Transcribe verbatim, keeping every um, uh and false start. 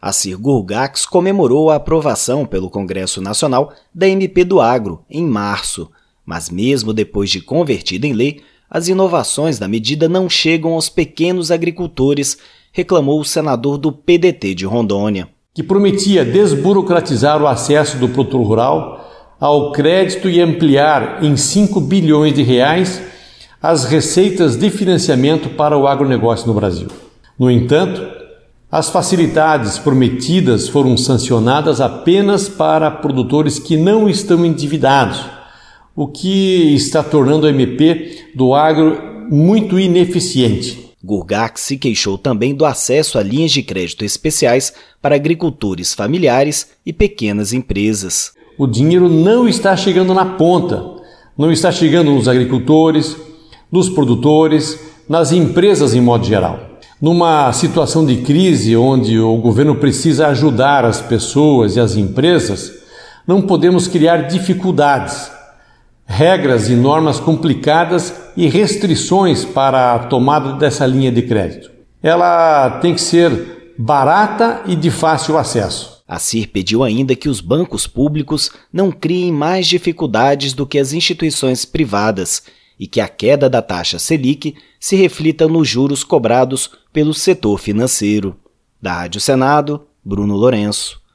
A Cir Gurgax comemorou a aprovação pelo Congresso Nacional da M P do Agro em março, mas mesmo depois de convertida em lei, as inovações da medida não chegam aos pequenos agricultores, reclamou o senador do P D T de Rondônia. Que prometia desburocratizar o acesso do produtor rural ao crédito e ampliar em cinco bilhões de reais as receitas de financiamento para o agronegócio no Brasil. No entanto, as facilidades prometidas foram sancionadas apenas para produtores que não estão endividados, o que está tornando a M P do agro muito ineficiente. Gurgax se queixou também do acesso a linhas de crédito especiais para agricultores familiares e pequenas empresas. O dinheiro não está chegando na ponta, não está chegando nos agricultores, nos produtores, nas empresas em modo geral. Numa situação de crise onde o governo precisa ajudar as pessoas e as empresas, não podemos criar dificuldades, regras e normas complicadas e restrições para a tomada dessa linha de crédito. Ela tem que ser barata e de fácil acesso. A Cir pediu ainda que os bancos públicos não criem mais dificuldades do que as instituições privadas e que a queda da taxa Selic se reflita nos juros cobrados pelo setor financeiro. Da Rádio Senado, Bruno Lourenço.